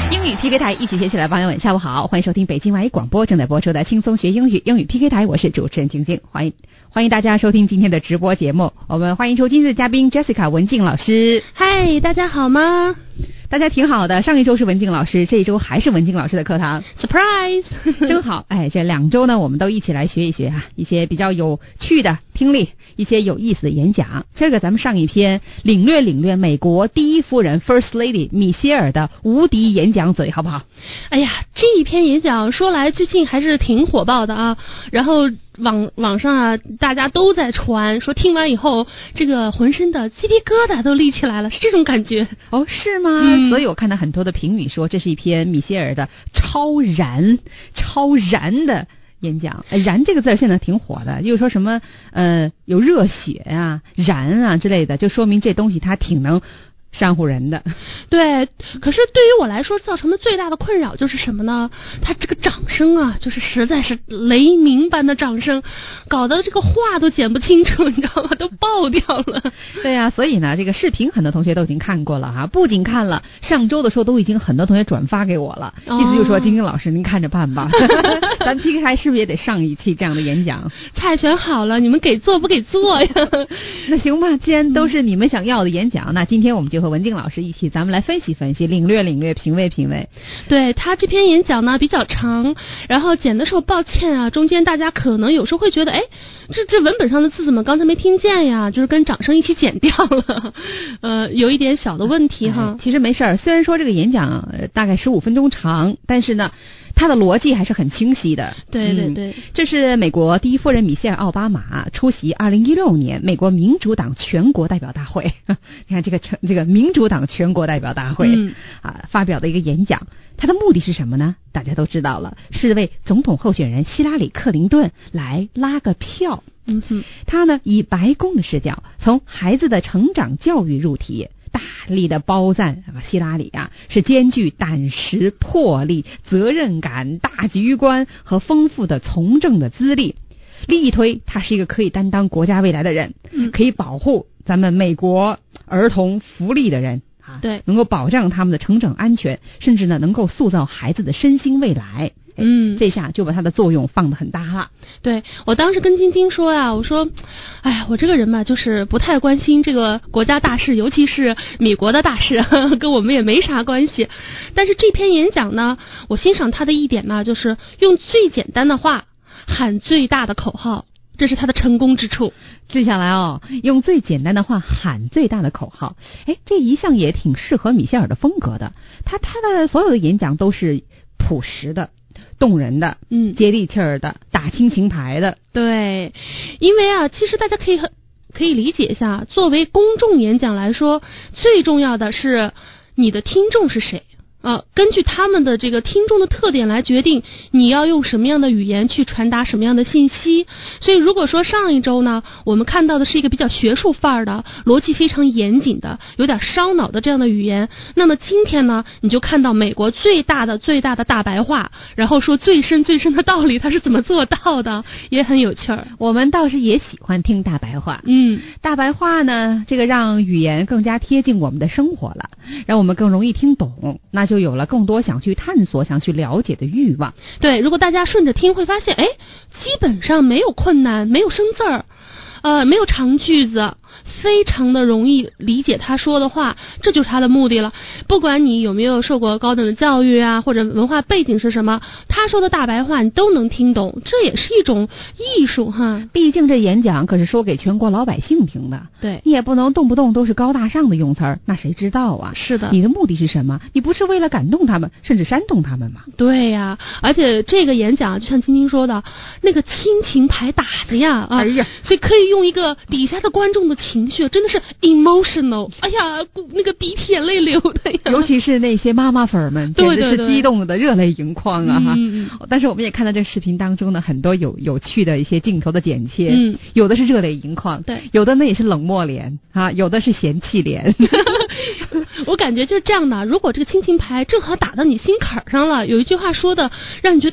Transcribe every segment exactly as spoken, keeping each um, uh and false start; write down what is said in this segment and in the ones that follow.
英语 P K 台一起学起来，朋友们下午好，欢迎收听北京外语广播正在播出的轻松学英语英语 P K 台，我是主持人晶晶，欢迎欢迎大家收听今天的直播节目。我们欢迎出今日的嘉宾 Jessica 文静老师。 嗨，大家好吗？ 大家挺好的，上一周是文静老师，这一周还是文静老师的课堂 ，surprise， 真好。哎，这两周呢，我们都一起来学一学啊，一些比较有趣的听力，一些有意思的演讲。这个咱们上一篇领略领略美国第一夫人 First Lady 米歇尔的无敌演讲嘴，好不好？ 哎呀，这一篇演讲说来最近还是挺火爆的啊，然后网网上啊，大家都在传，说听完以后，这个浑身的鸡皮疙瘩都立起来了，是这种感觉。 哦，是吗？ 嗯、 所以我看到很多的评语说，这是一篇米歇尔的超燃、超燃的演讲。燃这个字现在挺火的，就是说什么呃有热血啊、燃啊之类的，就说明这东西它挺能煽唬人的。 对，可是对于我来说造成的最大的困扰就是什么呢？他这个掌声啊，就是实在是雷鸣般的掌声，搞得这个话都剪不清楚，你知道吗？都爆掉了。 对呀、啊，所以呢，这个视频很多同学都已经看过了哈，不仅看了，上周的时候都已经很多同学转发给我了，哦、意思就是说，晶晶老师您看着办吧。咱 P K 台是不是也得上一期这样的演讲？ 菜选好了，你们给做不给做呀？ 那行吧，既然都是你们想要的演讲，嗯、那今天我们就和文静老师一起，咱们来分析分析，领略领略，品味品味。 对，他这篇演讲呢比较长，然后剪的时候抱歉啊，中间大家可能有时候会觉得，哎，这这文本上的字怎么刚才没听见呀？就是跟掌声一起剪掉了，呃，有一点小的问题哈。 哎、其实没事儿，虽然说这个演讲、呃、大概十五分钟长，但是呢，它的逻辑还是很清晰的。 对对对、嗯， 这是美国第一夫人米歇尔奥巴马出席二零一六年美国民主党全国代表大会，你看这个这个民主党全国代表大会、嗯、啊发表的一个演讲，它的目的是什么呢？大家都知道了，是为总统候选人希拉里克林顿来拉个票。 嗯哼， 他呢以白宫的视角，从孩子的成长教育入题，大力的褒赞希拉里啊是兼具胆识、魄力、责任感、大局观和丰富的从政的资历，力推他是一个可以担当国家未来的人， 嗯、 可以保护咱们美国儿童福利的人啊， 对， 能够保障他们的成长安全，甚至呢能够塑造孩子的身心未来。 嗯， 这下就把它的作用放得很大了。 对，我当时跟晶晶说啊，我说，哎，我这个人嘛，就是不太关心这个国家大事，尤其是美国的大事，呵呵跟我们也没啥关系。但是这篇演讲呢，我欣赏他的一点呢，就是用最简单的话喊最大的口号，这是他的成功之处。 接下来哦，用最简单的话喊最大的口号，哎，这一向也挺适合米歇尔的风格的。他他的所有的演讲都是朴实的。动人的， 嗯， 接地气儿的，打亲情牌的， 对，因为啊，其实大家可以很可以理解一下，作为公众演讲来说，最重要的是你的听众是谁。呃，根据他们的这个听众的特点来决定你要用什么样的语言去传达什么样的信息。所以如果说上一周呢，我们看到的是一个比较学术范儿的、逻辑非常严谨的、有点烧脑的这样的语言，那么今天呢，你就看到美国最大的最大的大白话，然后说最深最深的道理，它是怎么做到的，也很有趣儿。 我们倒是也喜欢听大白话， 嗯， 大白话呢，这个让语言更加贴近我们的生活了，让我们更容易听懂，那就有了更多想去探索、想去了解的欲望。 对，如果大家顺着听，会发现，哎，基本上没有困难，没有生字儿，呃，没有长句子，非常的容易理解他说的话，这就是他的目的了。不管你有没有受过高等的教育啊，或者文化背景是什么，他说的大白话你都能听懂，这也是一种艺术哈。 毕竟这演讲可是说给全国老百姓听的， 对， 你也不能动不动都是高大上的用词儿，那谁知道啊？ 是的， 你的目的是什么？你不是为了感动他们，甚至煽动他们吗？ 对呀，而且这个演讲就像晶晶说的，那个亲情牌打的呀，啊， 哎呀， 所以可以用一个底下的观众的情绪，真的是 emotional， 哎呀，那个鼻涕眼泪流的呀， 尤其是那些妈妈粉儿们，简直是激动的热泪盈眶啊哈！ 嗯嗯、 但是我们也看到这视频当中呢，很多有有趣的一些镜头的剪切， 嗯， 有的是热泪盈眶， 对， 有的呢也是冷漠脸啊，有的是嫌弃脸。 我感觉就是这样的，如果这个亲情牌正好打到你心坎上了，有一句话说的让你觉得哎呀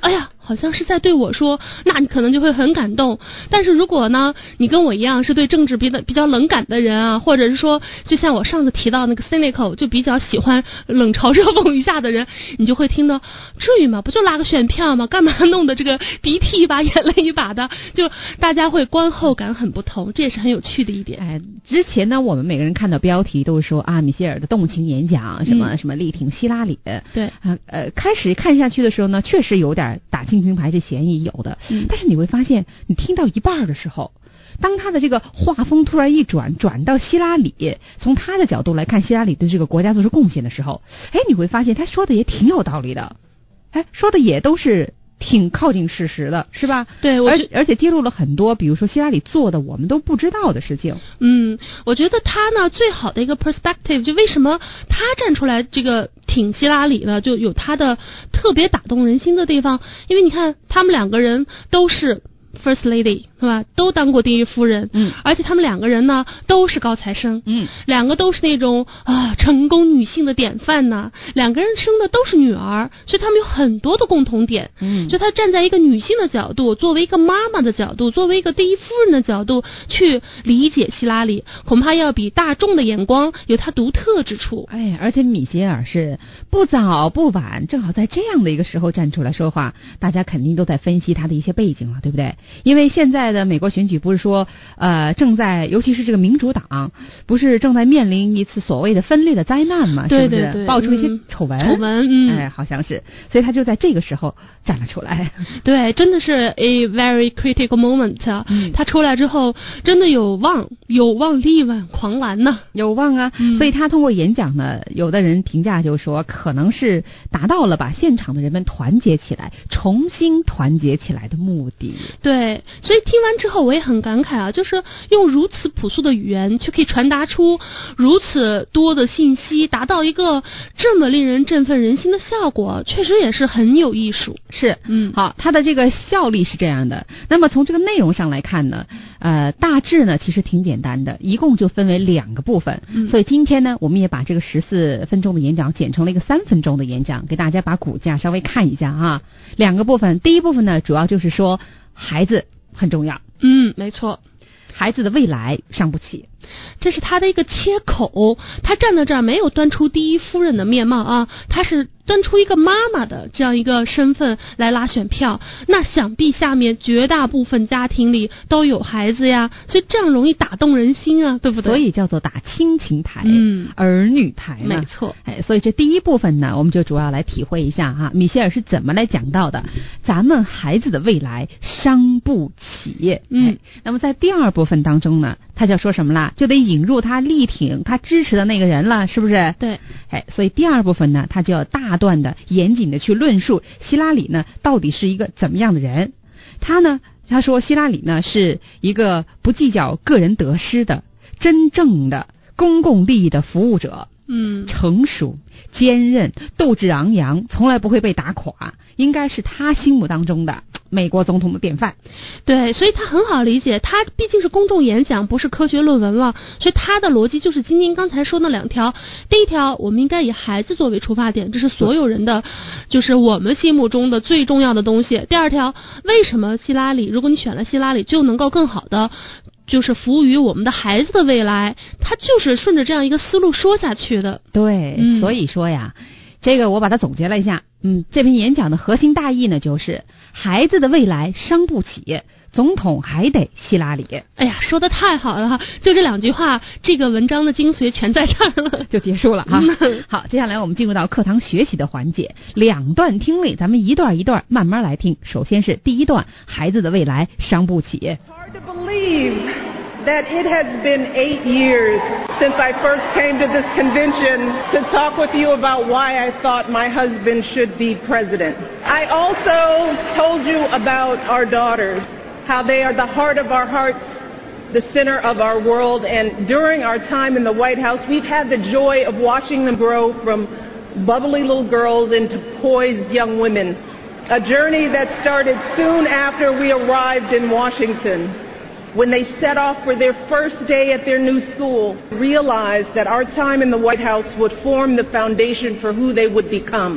好像是在对我说，那你可能就会很感动。但是如果呢，你跟我一样是对政治比较比较冷感的人啊，或者是说，就像我上次提到那个 cynical， 就比较喜欢冷嘲热讽一下的人，你就会听到，至于吗？不就拉个选票吗？干嘛弄得这个鼻涕一把眼泪一把的？就大家会观后感很不同，这也是很有趣的一点。 哎，之前呢，我们每个人看到标题都是说啊，米歇尔的动情演讲，什么、嗯、什么力挺希拉里。 对， 呃呃，开始看下去的时候呢，确实有点打亲情牌这嫌疑有的， 嗯， 但是你会发现，你听到一半的时候，当他的这个画风突然一转，转到希拉里，从他的角度来看希拉里对这个国家做出贡献的时候，哎，你会发现他说的也挺有道理的，哎，说的也都是挺靠近事实的，是吧？ 对，我而而且揭露了很多，比如说希拉里做的我们都不知道的事情。 嗯，我觉得他呢最好的一个 perspective， 就为什么他站出来这个挺希拉里呢，就有他的特别打动人心的地方。因为你看他们两个人都是First Lady， 是吧？都当过第一夫人， 嗯， 而且他们两个人呢都是高材生， 嗯， 两个都是那种啊成功女性的典范呢。两个人生的都是女儿，所以他们有很多的共同点。 嗯， 就他站在一个女性的角度，作为一个妈妈的角度，作为一个第一夫人的角度去理解希拉里，恐怕要比大众的眼光有他独特之处。 哎，而且米歇尔是不早不晚，正好在这样的一个时候站出来说话，大家肯定都在分析他的一些背景了，对不对？因为现在的美国选举不是说呃正在，尤其是这个民主党不是正在面临一次所谓的分裂的灾难嘛， 对对对， 是不是爆出一些丑闻、 嗯、丑闻嗯， 哎，好像是，所以他就在这个时候站了出来。 对，真的是 a very critical moment 啊、嗯、他出来之后真的有望有望力挽狂澜呢， 有望啊、嗯、所以他通过演讲呢，有的人评价就说可能是达到了把现场的人们团结起来，重新团结起来的目的。 对，所以听完之后我也很感慨啊，就是用如此朴素的语言却可以传达出如此多的信息，达到一个这么令人振奋人心的效果，确实也是很有艺术。 是， 嗯， 好，它的这个效力是这样的。那么从这个内容上来看呢，呃，大致呢其实挺简单的，一共就分为两个部分。 嗯、 所以今天呢，我们也把这个十四分钟的演讲剪成了一个三分钟的演讲，给大家把骨架稍微看一下啊。两个部分，第一部分呢，主要就是说孩子很重要。 嗯，没错， 孩子的未来伤不起。 这是他的一个切口，他站在这儿没有端出第一夫人的面貌啊，他是端出一个妈妈的这样一个身份来拉选票。那想必下面绝大部分家庭里都有孩子呀，所以这样容易打动人心啊，对不对？ 所以叫做打亲情牌， 嗯， 儿女牌嘛， 没错。 哎，所以这第一部分呢，我们就主要来体会一下哈，米歇尔是怎么来讲到的，咱们孩子的未来伤不起。 嗯、 哎，那么在第二部分当中呢，他就说什么啦？就得引入他力挺他支持的那个人了，是不是？ 对， 哎，所以第二部分呢，他就要大段的严谨的去论述希拉里呢到底是一个怎么样的人。他呢，他说希拉里呢是一个不计较个人得失的真正的公共利益的服务者。 嗯， 成熟、坚韧、斗志昂扬，从来不会被打垮，应该是他心目当中的美国总统的典范。 对，所以他很好理解，他毕竟是公众演讲，不是科学论文了，所以他的逻辑就是晶晶刚才说那两条。第一条，我们应该以孩子作为出发点，这是所有人的，就是我们心目中的最重要的东西。第二条，为什么希拉里，如果你选了希拉里，就能够更好的就是服务于我们的孩子的未来，他就是顺着这样一个思路说下去的。 对、嗯、所以说呀，这个我把它总结了一下，嗯，这篇演讲的核心大意呢，就是孩子的未来伤不起，总统还得希拉里。 哎呀，说的太好了哈！就这两句话，这个文章的精髓全在这儿了， 就结束了哈。好，接下来我们进入到课堂学习的环节，两段听力，咱们一段一段慢慢来听。首先是第一段，孩子的未来伤不起。 To believe that it has been eight years since I first came to this convention to talk with you about why I thought my husband should be president. I also told you about our daughters, how they are the heart of our hearts, the center of our world, and during our time in the White House, we've had the joy of watching them grow from bubbly little girls into poised young women, a journey that started soon after we arrived in Washington, when they set off for their first day at their new school, realized that our time in the White House would form the foundation for who they would become.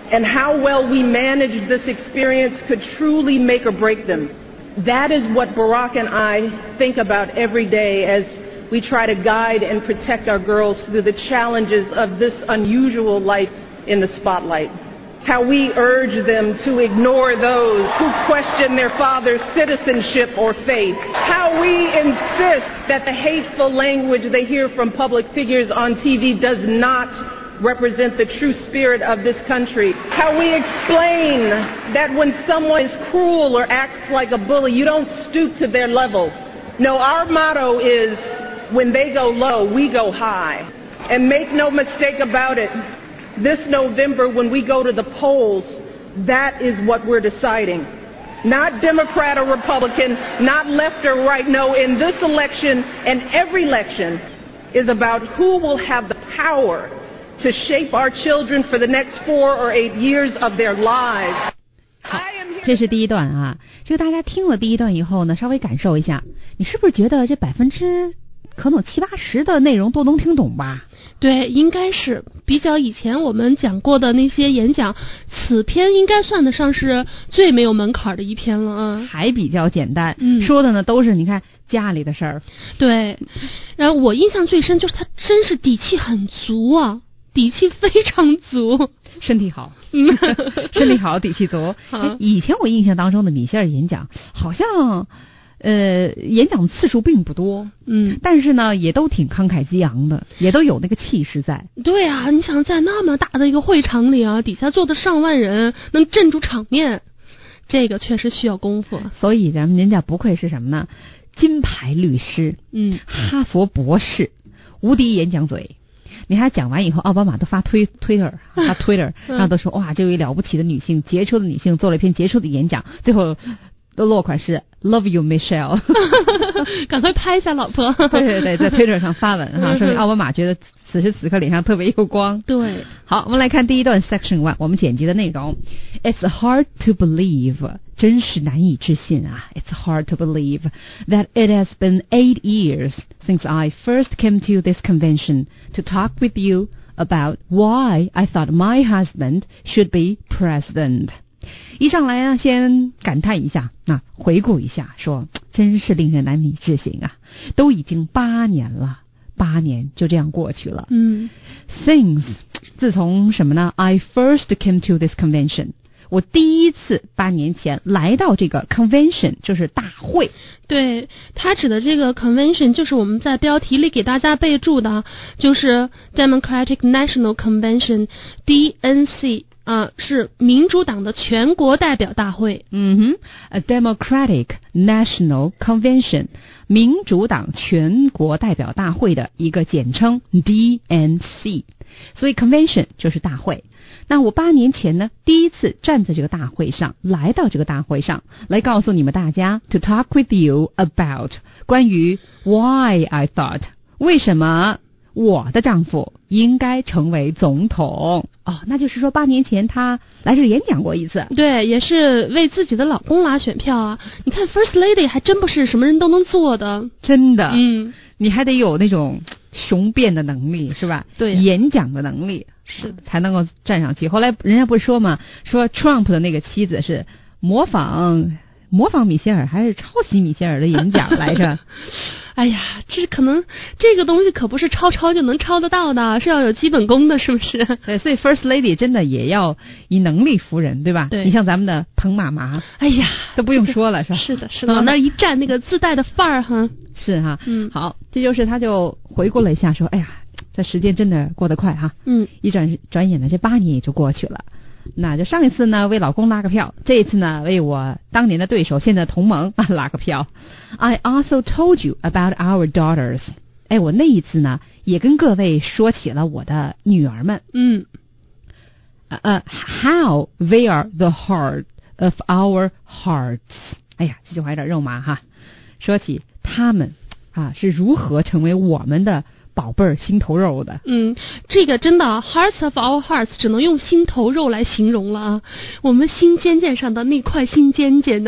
and how well we managed this experience could truly make or break them. That is what Barack and I think about every day as we try to guide and protect our girls through the challenges of this unusual life in the spotlight. How we urge them to ignore those who question their father's citizenship or faith. How we insist that the hateful language they hear from public figures on T V does not represent the true spirit of this country. How we explain that when someone is cruel or acts like a bully, you don't stoop to their level. No, our motto is, when they go low, we go high. And make no mistake about it, this November when we go to the polls, that is what we're deciding. Not Democrat or Republican, not left or right. No, in this election and every election is about who will have the power to shape our children for the next four or eight years of their lives. 好，这是第一段啊。这个大家听了第一段以后呢，稍微感受一下，你是不是觉得这百分之可能七八十的内容都能听懂吧？ 对，应该是比较以前我们讲过的那些演讲，此篇应该算得上是最没有门槛的一篇了啊， 还比较简单， 嗯， 说的呢都是你看家里的事儿。 对，然后我印象最深就是他真是底气很足啊，底气非常足， 身体好，身体好，底气足。以前我印象当中的米歇尔演讲好像。呃，演讲次数并不多， 嗯， 但是呢，也都挺慷慨激昂的，也都有那个气势在。 对啊，你想在那么大的一个会场里啊，底下坐的上万人，能镇住场面，这个确实需要功夫。 所以咱们人家不愧是什么呢？金牌律师， 嗯， 哈佛博士，无敌演讲嘴。你看讲完以后，奥巴马都发推 Twitter 发 Twitter， 然后都说哇，这位了不起的女性，杰出的女性做了一篇杰出的演讲，最后。的落款是 Love you Michelle 赶快拍一下老婆对对对，在 Twitter 上发文哈，说明奥巴马觉得此时此刻脸上特别有光。 对， 好，我们来看第一段 Section one 我们剪辑的内容。 It's hard to believe 真是难以置信啊 It's hard to believe that it has been eight years since I first came to this convention to talk with you about why I thought my husband should be president。一上来呢，先感叹一下，那、啊、回顾一下，说真是令人难以置信啊！都已经八年了，八年就这样过去了。 嗯 ，Since 自从什么呢 ？I first came to this convention， 我第一次八年前来到这个 convention， 就是大会。 对，他指的这个 convention 就是我们在标题里给大家备注的，就是 Democratic National Convention D N C。啊，是民主党的全国代表大会。 嗯哼 ，A Democratic National Convention， 民主党全国代表大会的一个简称 D N C。所以 Convention 就是大会。那我八年前呢，第一次站在这个大会上，来到这个大会上，来告诉你们大家 ，to talk with you about 关于 why I thought 为什么。我的丈夫应该成为总统哦，那就是说八年前他来这演讲过一次， 对，也是为自己的老公拉选票啊。你看 First Lady 还真不是什么人都能做的， 真的， 嗯， 你还得有那种雄辩的能力是吧？ 对， 演讲的能力是才能够站上去。后来人家不是说嘛，说 Trump 的那个妻子是模仿模仿米歇尔还是抄袭米歇尔的演讲来着？ 哎呀，这可能这个东西可不是抄抄就能抄得到的，是要有基本功的，是不是？ 对，所以 First Lady 真的也要以能力服人，对吧？ 对， 你像咱们的彭妈妈， 哎呀， 都不用说了，是吧？ 是的，是的，往那一站，那个自带的范儿哈， 是哈， 嗯， 好，这就是他就回顾了一下，说，哎呀，这时间真的过得快哈， 嗯，一转转眼呢，这八年也就过去了。那就上一次呢为老公拉个票，这一次呢为我当年的对手现在同盟拉个票。I also told you about our daughters。 哎，我那一次呢也跟各位说起了我的女儿们。 嗯， 呃、uh, how they are the heart of our hearts。 哎呀，这句话有点肉麻哈。说起他们啊是如何成为我们的宝贝儿心头肉的。 嗯，这个真的 hearts of our hearts 只能用心头肉来形容了啊，我们心尖尖上的那块心尖尖呢。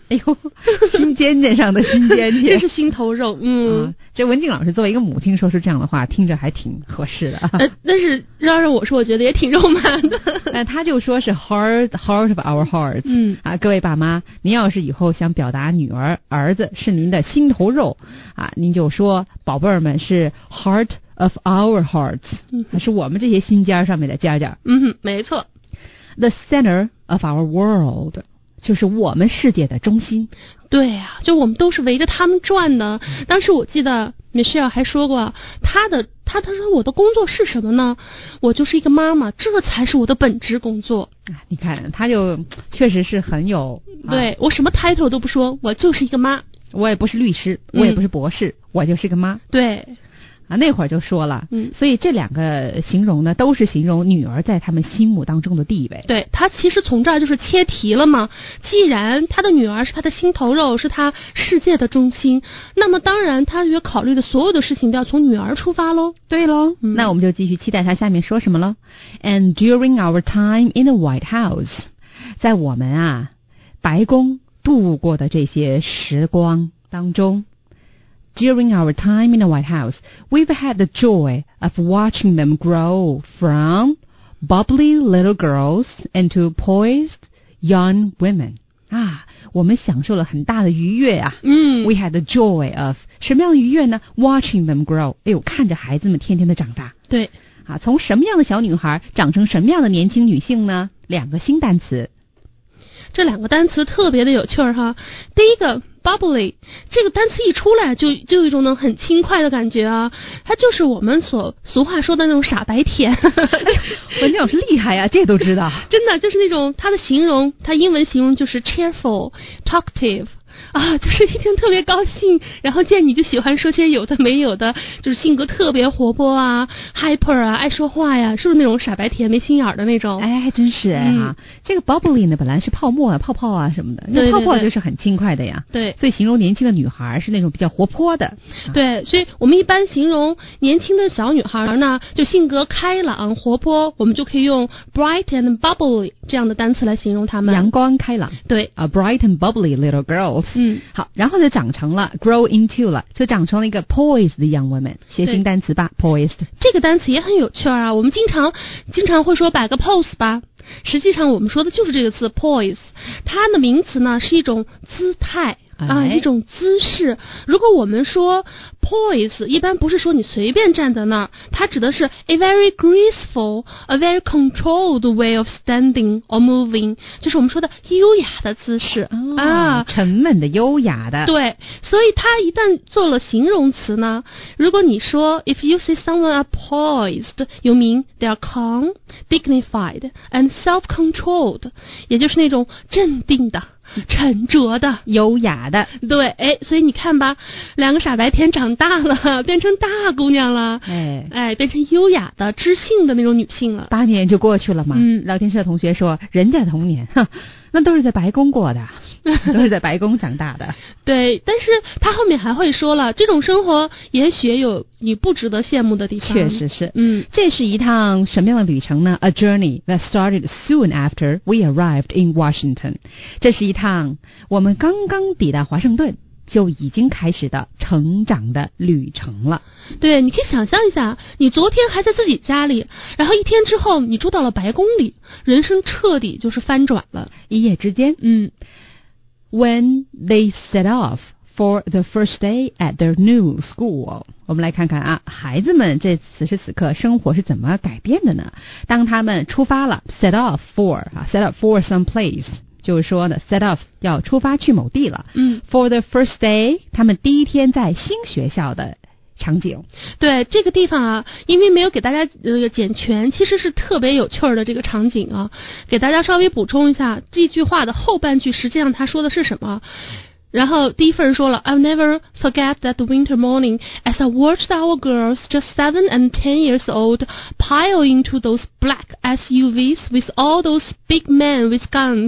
哎呦，心尖尖上的心尖尖， 这是心头肉。嗯、 啊，这文静老师作为一个母亲说出这样的话，听着还挺合适的。 呃，但是让让我说，我觉得也挺肉麻的。 那他就说是 heart heart of our hearts。 嗯啊，各位爸妈，您要是以后想表达女儿儿子是您的心头肉啊，您就说宝贝儿们是 heart of our hearts， 嗯， 是我们这些心尖上面的尖尖。 嗯，没错。 The center of our world， 就是我们世界的中心。 对呀、啊，就我们都是围着他们转的。当时我记得 Michelle 还说过，他的他他说我的工作是什么呢？我就是一个妈妈，这才是我的本职工作。 你看，他就确实是很有， 对、啊、我什么 title 都不说，我就是一个妈。 我也不是律师，我也不是博士，嗯、我就是个妈。 对。 啊，那会儿就说了， 嗯， 所以这两个形容呢，都是形容女儿在他们心目当中的地位。 对，他其实从这儿就是切题了嘛。既然他的女儿是他的心头肉，是他世界的中心，那么当然他也考虑的所有的事情都要从女儿出发喽。 对喽、嗯，那我们就继续期待他下面说什么了。And during our time in the White House， 在我们啊白宫度过的这些时光当中。During our time in the White House, we've had the joy of watching them grow from bubbly little girls into poised young women. 啊，我们享受了很大的愉悦啊。 嗯 We had the joy of 什么样的愉悦呢 ？Watching them grow. 哎呦，看着孩子们天天的长大。 对。 啊，从什么样的小女孩长成什么样的年轻女性呢？两个新单词。 这两个单词特别的有趣儿哈。第一个 bubbly， 这个单词一出来就就有一种那种很轻快的感觉啊，它就是我们所俗话说的那种傻白甜。 文静老师厉害呀、啊，这都知道。 真的就是那种它的形容，它英文形容就是 cheerful, talkative。啊，就是一天特别高兴，然后见你就喜欢说些有的没有的，就是性格特别活泼啊 ，hyper 啊，爱说话呀，是不是那种傻白甜没心眼儿的那种？ 哎，还真是哎哈、嗯。这个 bubbly 呢，本来是泡沫啊、泡泡啊什么的，那泡泡就是很轻快的呀。 对， 所以形容年轻的女孩是那种比较活泼的。 对，所以我们一般形容年轻的小女孩呢，就性格开朗、活泼，我们就可以用 bright and bubbly 这样的单词来形容她们。 阳光开朗。 对 ，a bright and bubbly little girl。 嗯， 好，然后就长成了 grow into 了，就长成了一个 poised young woman。学新单词吧 ，poised。 这个单词也很有趣啊，我们经常经常会说摆个 pose 吧，实际上我们说的就是这个词 poise。它的名词呢是一种姿态。啊，一种姿势。如果我们说 poise， 一般不是说你随便站在那儿，它指的是 a very graceful, a very controlled way of standing or moving， 就是我们说的优雅的姿势、 哦、 啊， 沉稳的、优雅的。 对，所以它一旦做了形容词呢，如果你说 if you see someone are poised, you mean they are calm, dignified, and self-controlled， 也就是那种镇定的。沉着的， 优雅的。 对，哎，所以你看吧，两个傻白甜长大了，变成大姑娘了， 哎哎，变成优雅的、知性的那种女性了。 八年就过去了嘛。 嗯， 聊天社同学说，人家童年，哼，那都是在白宫过的，都是在白宫长大的。 对，但是他后面还会说了，这种生活也许有你不值得羡慕的地方。 确实是， 嗯， 这是一趟什么样的旅程呢 ？A journey that started soon after we arrived in Washington。这是一趟我们刚刚抵达华盛顿就已经开始的成长的旅程了。 对，你可以想象一下，你昨天还在自己家里，然后一天之后你住到了白宫里，人生彻底就是翻转了， 一夜之间。 嗯 ，When they set off for the first day at their new school， 我们来看看啊，孩子们这此时此刻生活是怎么改变的呢？当他们出发了 ，set off for 啊 ，set off for some place。就是说呢 set off 要出发去某地了。 嗯 ，for the first day， 他们第一天在新学校的场景。 对，这个地方啊，因为没有给大家呃剪全，其实是特别有趣儿的这个场景啊，给大家稍微补充一下这句话的后半句，实际上他说的是什么？然后第一份说了 I'll never forget that winter morning as I watched our girls just seven and ten years old pile into those black S U Vs with all those big men with guns。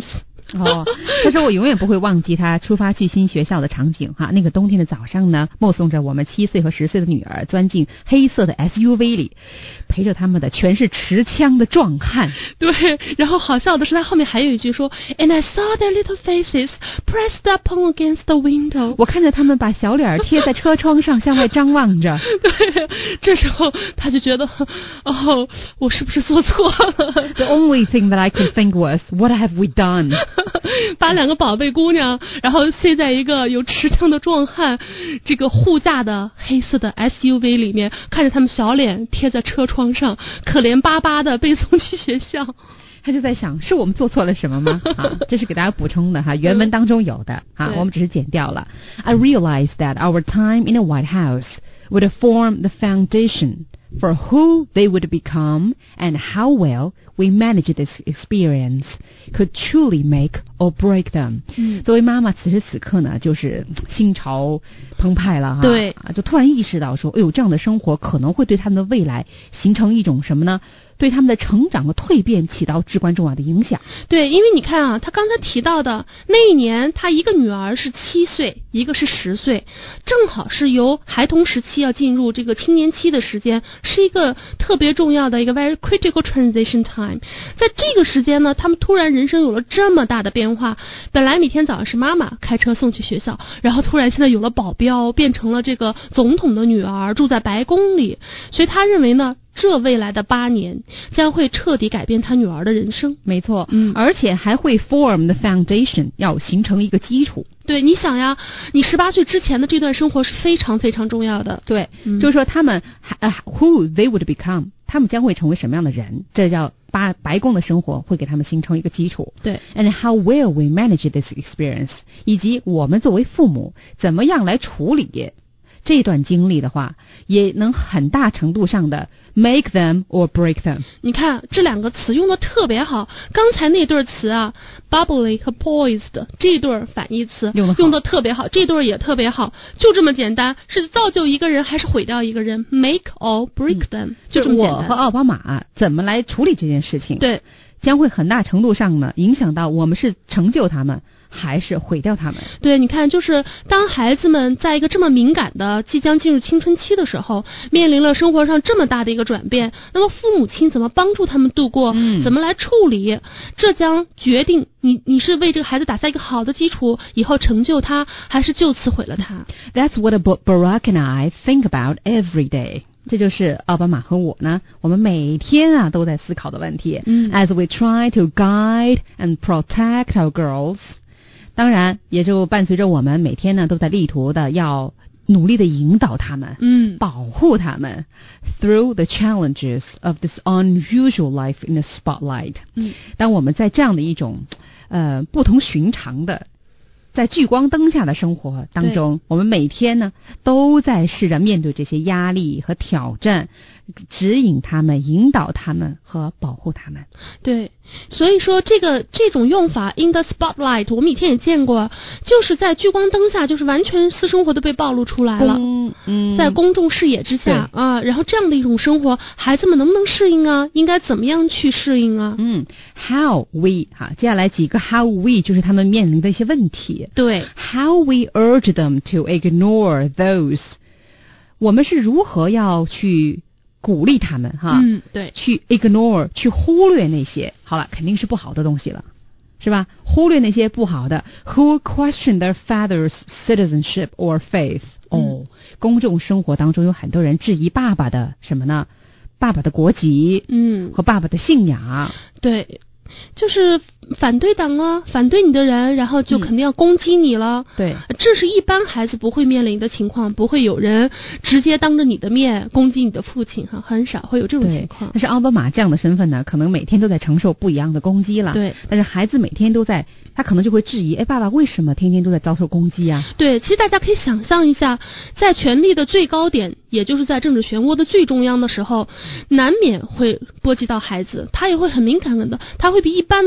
哦，他说我永远不会忘记他出发去新学校的场景哈。那个冬天的早上呢，目送着我们七岁和十岁的女儿钻进黑色的 S U V 里，陪着他们的全是持枪的壮汉。 对，然后好笑的是他后面还有一句说 ，And I saw their little faces pressed up against the window。 我看着他们把小脸贴在车窗上，向外张望着。 对，这时候他就觉得，哦，我是不是做错了 ？The only thing that I could think was, what have we done？ 把两个宝贝姑娘，然后塞在一个有持枪的壮汉这个护驾的黑色的 S U V 里面，看着他们小脸贴在车窗上，可怜巴巴的被送去学校。 他就在想，是我们做错了什么吗？啊，这是给大家补充的哈，原文当中有的啊，我们只是剪掉了。I realized that our time in the White House would form the foundation for who they would become, and how well we manage this experience could truly make or break them。嗯，作为妈妈，此时此刻呢，就是心潮澎湃了哈。 对， 就突然意识到说，哎呦，这样的生活可能会对他们的未来形成一种什么呢？对他们的成长和蜕变起到至关重要的影响。 对，因为你看啊，他刚才提到的那一年，他一个女儿是七岁，一个是十岁，正好是由孩童时期要进入这个青年期的时间，是一个特别重要的一个 very critical transition time。在这个时间呢，他们突然人生有了这么大的变化。本来每天早上是妈妈开车送去学校，然后突然现在有了保镖，变成了这个总统的女儿，住在白宫里。所以他认为呢，这未来的八年将会彻底改变他女儿的人生。 没错，嗯，而且还会 form the foundation， 要形成一个基础。 对，你想呀，你十八岁之前的这段生活是非常非常重要的。 对，嗯、就是说他们、uh, who they would become， 他们将会成为什么样的人，这叫白白宫的生活会给他们形成一个基础。 对 ，and how will we manage this experience， 以及我们作为父母怎么样来处理这段经历的话，也能很大程度上的 make them or break them。 你看这两个词用的特别好，刚才那对词啊 bubbly 和 poised 这对反义词用的用的特别好，这对也特别好，就这么简单，是造就一个人还是毁掉一个人， make or break them、嗯、就这么简单。 我和奥巴马怎么来处理这件事情， 对， 将会很大程度上呢影响到我们是成就他们还是毁掉他们。 对，你看，就是当孩子们在一个这么敏感的即将进入青春期的时候，面临了生活上这么大的一个转变，那么父母亲怎么帮助他们度过、嗯、怎么来处理，这将决定你你是为这个孩子打下一个好的基础，以后成就他，还是就此毁了他。 That's what Barack and I think about every day。这就是奥巴马和我呢，我们每天啊都在思考的问题。嗯 As we try to guide and protect our girls，当然也就伴随着我们每天呢都在力图的要努力的引导他们，嗯，保护他们 through the challenges of this unusual life in the spotlight。嗯，当我们在这样的一种呃不同寻常的在聚光灯下的生活当中，我们每天呢都在试着面对这些压力和挑战，指引他们、引导他们和保护他们。 对，所以说这个这种用法 in the spotlight 我们以前也见过，就是在聚光灯下，就是完全私生活都被暴露出来了，嗯，在公众视野之下啊，然后这样的一种生活，孩子们能不能适应啊？应该怎么样去适应啊？ 嗯 ，how we 哈，接下来几个 how we 就是他们面临的一些问题。 对 ，how we urge them to ignore those， 我们是如何要去鼓励他们哈， 嗯，对， 去 ignore 去忽略那些，好了，肯定是不好的东西了，是吧？忽略那些不好的 ，who question their father's citizenship or faith。哦、嗯，公众生活当中有很多人质疑爸爸的什么呢？爸爸的国籍，嗯，和爸爸的信仰， 对。就是反对党啊，反对你的人，然后就肯定要攻击你了。 嗯、对， 这是一般孩子不会面临的情况，不会有人直接当着你的面攻击你的父亲哈，很少会有这种情况。 但是奥巴马这样的身份呢，可能每天都在承受不一样的攻击了。 对， 但是孩子每天都在，他可能就会质疑：哎，爸爸为什么天天都在遭受攻击啊？ 对，其实大家可以想象一下，在权力的最高点，也就是在政治漩涡的最中央的时候，难免会波及到孩子，他也会很敏感的，他会比一般的孩子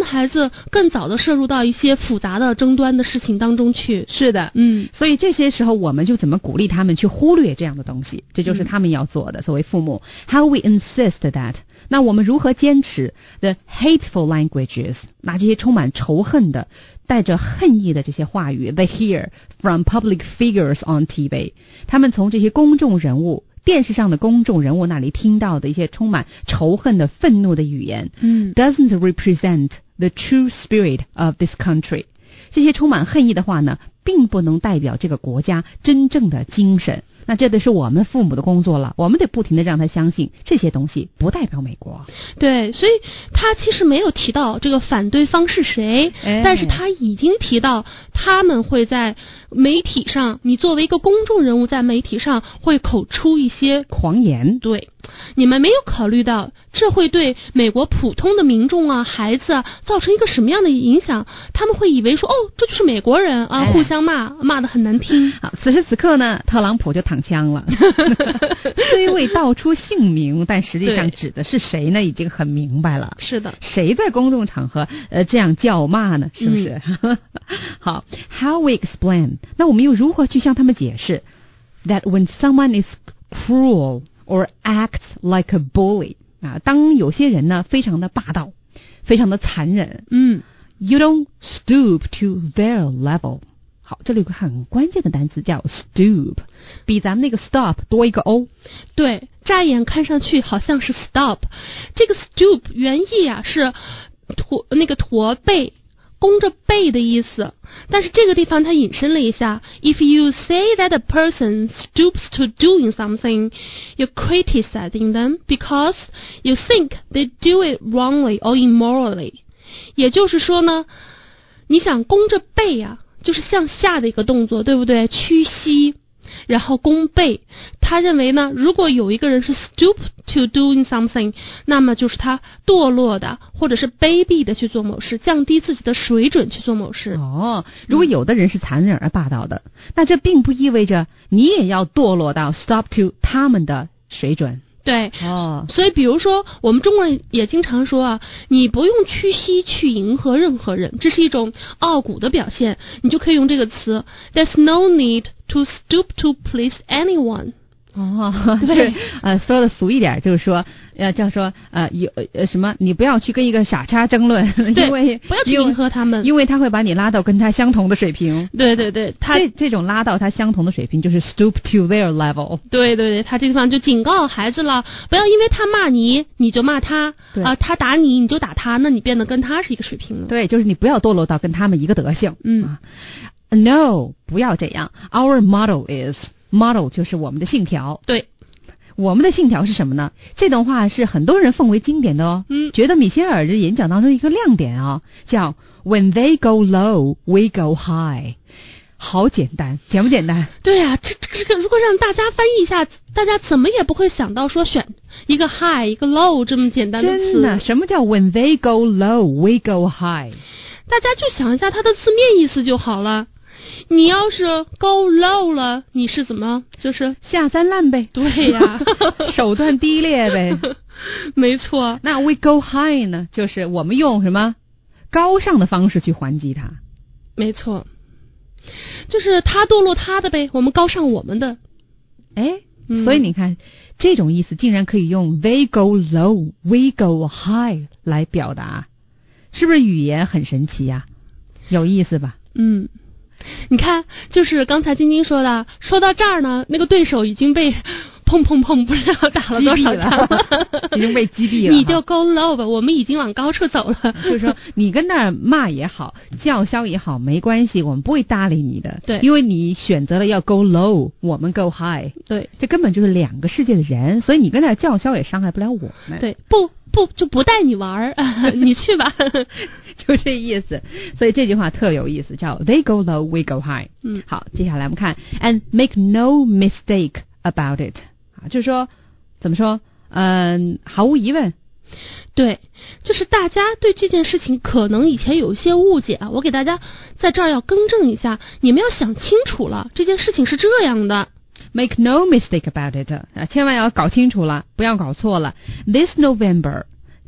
子更早的摄入到一些复杂的争端的事情当中去。 是的， 嗯， 所以这些时候我们就怎么鼓励他们去忽略这样的东西，这就是他们要做的。嗯、作为父母 ，How we insist that？ 那我们如何坚持 the hateful languages？ 那这些充满仇恨的、带着恨意的这些话语 ，they hear from public figures on T V。他们从这些公众人物、电视上的公众人物那里听到的一些充满仇恨的、愤怒的语言， 嗯 ，doesn't represent the true spirit of this country。这些充满恨意的话呢，并不能代表这个国家真正的精神。那这得是我们父母的工作了，我们得不停地让他相信这些东西不代表美国。 对，所以他其实没有提到这个反对方是谁， 哎、 但是他已经提到他们会在媒体上，你作为一个公众人物在媒体上会口出一些狂言。 对，你们没有考虑到这会对美国普通的民众啊、孩子啊造成一个什么样的影响，他们会以为说哦，这就是美国人啊， 哎、 互相骂，骂得很难听。 好，此时此刻呢，特朗普就躺枪了，虽未道出姓名，但实际上指的是谁呢？已经很明白了。 是的， 谁在公众场合呃这样叫骂呢？是不是？嗯、好 ，How we explain？ 那我们又如何去向他们解释 that when someone is cruel or acts like a bully 啊，当有些人呢非常的霸道，非常的残忍， 嗯 ，you don't stoop to their level。好，这里有个很关键的单词叫 stoop， 比咱们那个 stop 多一个 o。 对，乍眼看上去好像是 stop， 这个 stoop 原意啊是驼那个驼背。弓着背的意思，但是这个地方它引申了一下 ，If you say that a person stoops to doing something, you're criticizing them because you think they do it wrongly or immorally。也就是说呢，你想弓着背啊，就是向下的一个动作，对不对？屈膝。然后弓背，他认为呢，如果有一个人是 stoop to doing something， 那么就是他堕落的或者是卑鄙的去做某事，降低自己的水准去做某事。 哦，如果有的人是残忍而霸道的，嗯、那这并不意味着你也要堕落到 stop to 他们的水准。 对， 哦， 所以比如说我们中国人也经常说啊，你不用屈膝去迎合任何人，这是一种傲骨的表现，你就可以用这个词 There's no need to stoop to please anyone。 哦，对，呃，说的俗一点就是说，呃，叫说，呃，有呃什么，你不要去跟一个傻叉争论，因为不要去迎合他们， 因为他会把你拉到跟他相同的水平。 对对对，他这这种拉到他相同的水平，就是 stoop to their level。 对对对，他这地方就警告孩子了，不要因为他骂你，你就骂他，啊、呃，他打你，你就打他，那你变得跟他是一个水平了。 对，就是你不要堕落到跟他们一个德性。 嗯、 啊、，No， 不要这样。Our motto is。Model 就是我们的信条， 对， 我们的信条是什么呢？这段话是很多人奉为经典的哦， 嗯， 觉得米歇尔的演讲当中一个亮点啊、哦，叫 When they go low, we go high。好简单，简不简单？ 对啊，这这个如果让大家翻译一下，大家怎么也不会想到说选一个 high 一个 low 这么简单的词。 真的，什么叫 When they go low, we go high？ 大家就想一下它的字面意思就好了。你要是 go low 了，你是怎么就是下三滥呗？ 对呀、 啊，手段低劣呗。 没错。 那 we go high 呢？就是我们用什么高尚的方式去还击它。 没错，就是他堕落他的呗，我们高尚我们的。 哎、 嗯， 所以你看，这种意思竟然可以用 they go low, we go high 来表达，是不是语言很神奇呀、啊？有意思吧？ 嗯。你看，就是刚才晶晶说的，说到这儿呢，那个对手已经被砰砰砰不知道打了多少枪了， 已经被击毙了。 你就 go low 吧，我们已经往高处走了。 就是说，你跟那儿骂也好，叫嚣也好，没关系，我们不会搭理你的。 对， 因为你选择了要 go low， 我们 go high。 对， 这根本就是两个世界的人，所以你跟那儿叫嚣也伤害不了我们。 对，不不就不带你玩儿，你去吧。 就这意思，所以这句话特有意思，叫 They go low, we go high。 嗯， 好，接下来我们看 and make no mistake about it。啊，就是说怎么说？嗯，毫无疑问。 对，就是大家对这件事情可能以前有一些误解啊，我给大家在这儿要更正一下，你们要想清楚了，这件事情是这样的。 Make no mistake about it， 啊，千万要搞清楚了，不要搞错了。This November，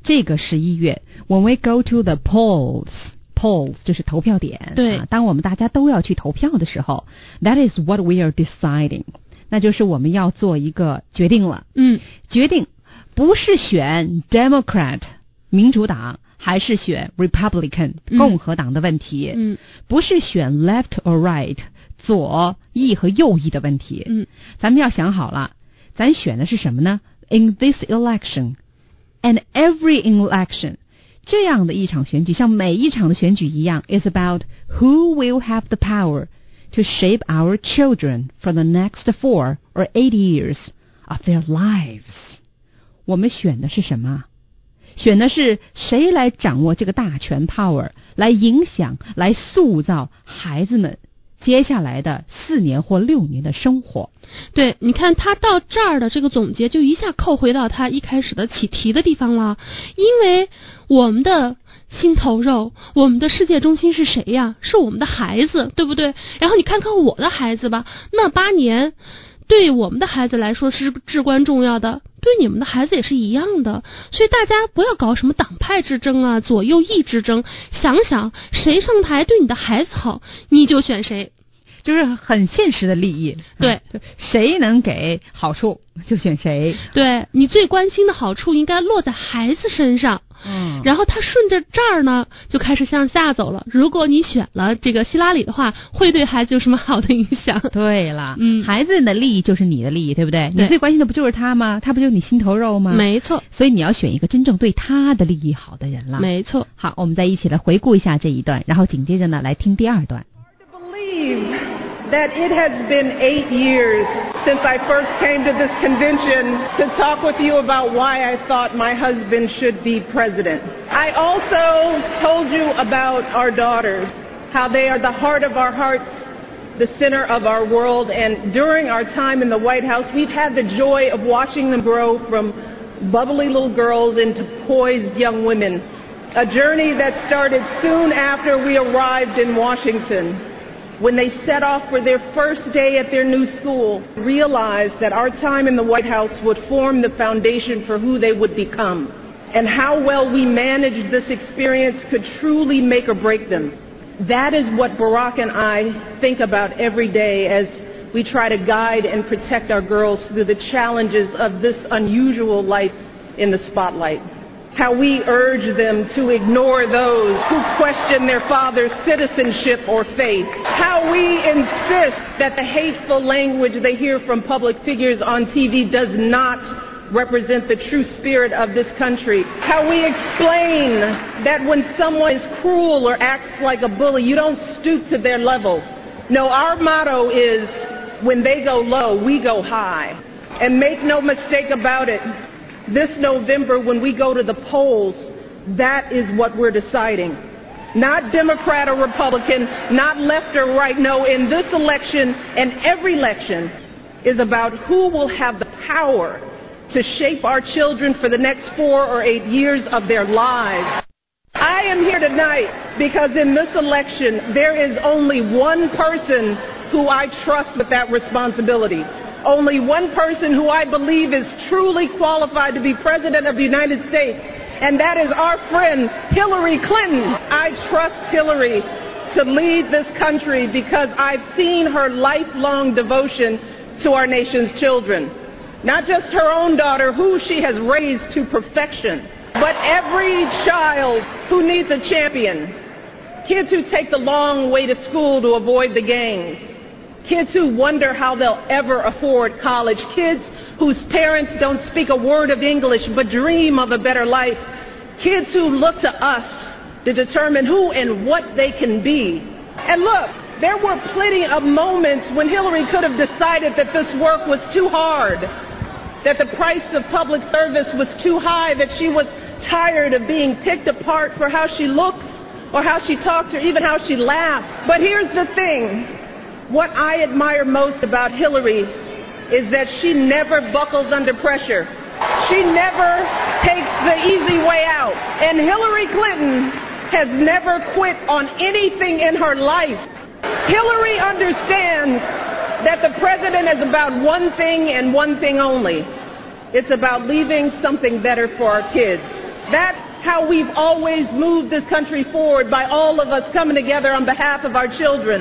这个十一月 when we go to the polls polls 就是投票点， 对、 啊、当我们大家都要去投票的时候 that is what we are deciding， 那就是我们要做一个决定了。 嗯， 决定不是选 Democrat 民主党还是选 Republican 共和党的问题， 嗯， 不是选 left or right 左翼和右翼的问题， 嗯， 咱们要想好了，咱选的是什么呢？ In this election and every election， 这样的一场选举，像每一场的选举一样 is about who will have the power to shape our children for the next four or eight years of their lives。 我们选的是什么？选的是谁来掌握这个大权 power， 来影响来塑造孩子们接下来的四年或六年的生活。 对，你看他到这儿的这个总结就一下扣回到他一开始的起题的地方了，因为我们的心头肉，我们的世界中心是谁呀？是我们的孩子，对不对？然后你看看我的孩子吧，那八年对我们的孩子来说是至关重要的，对你们的孩子也是一样的，所以大家不要搞什么党派之争啊，左右翼之争，想想谁上台对你的孩子好，你就选谁， 就是很现实的利益。 对， 嗯、谁能给好处就选谁。 对，你最关心的好处应该落在孩子身上。 嗯， 然后他顺着这儿呢就开始向下走了。如果你选了这个希拉里的话，会对孩子有什么好的影响？ 对了， 嗯， 孩子的利益就是你的利益，对不对？ 对， 你最关心的不就是他吗？他不就是你心头肉吗？ 没错。 所以你要选一个真正对他的利益好的人了。 没错。 好，我们再一起来回顾一下这一段，然后紧接着呢来听第二段。 That it has been eight years since I first came to this convention to talk with you about why I thought my husband should be president. I also told you about our daughters, how they are the heart of our hearts, the center of our world, and during our time in the White House, we've had the joy of watching them grow from bubbly little girls into poised young women, a journey that started soon after we arrived in Washington. When they set off for their first day at their new school, realized that our time in the White House would form the foundation for who they would become, and how well we managed this experience could truly make or break them. That is what Barack and I think about every day as we try to guide and protect our girls through the challenges of this unusual life in the spotlight. How we urge them to ignore those who question their father's citizenship or faith. How we insist that the hateful language they hear from public figures on T V does not represent the true spirit of this country. How we explain that when someone is cruel or acts like a bully, you don't stoop to their level. No, our motto is, when they go low, we go high. And make no mistake about it, this November, when we go to the polls, that is what we're deciding. Not Democrat or Republican, not left or right. No, in this election and every election is about who will have the power to shape our children for the next four or eight years of their lives. I am here tonight because in this election, there is only one person who I trust with that responsibility. Only one person who I believe is truly qualified to be President of the United States, and that is our friend Hillary Clinton. I trust Hillary to lead this country because I've seen her lifelong devotion to our nation's children. Not just her own daughter, who she has raised to perfection, but every child who needs a champion. Kids who take the long way to school to avoid the gangs. Kids who wonder how they'll ever afford college. Kids whose parents don't speak a word of English but dream of a better life. Kids who look to us to determine who and what they can be. And look, there were plenty of moments when Hillary could have decided that this work was too hard, that the price of public service was too high, that she was tired of being picked apart for how she looks or how she talks or even how she laughs. But here's the thing. What I admire most about Hillary is that she never buckles under pressure. She never takes the easy way out. And Hillary Clinton has never quit on anything in her life. Hillary understands that the president is about one thing and one thing only. It's about leaving something better for our kids. That's how we've always moved this country forward, by all of us coming together on behalf of our children.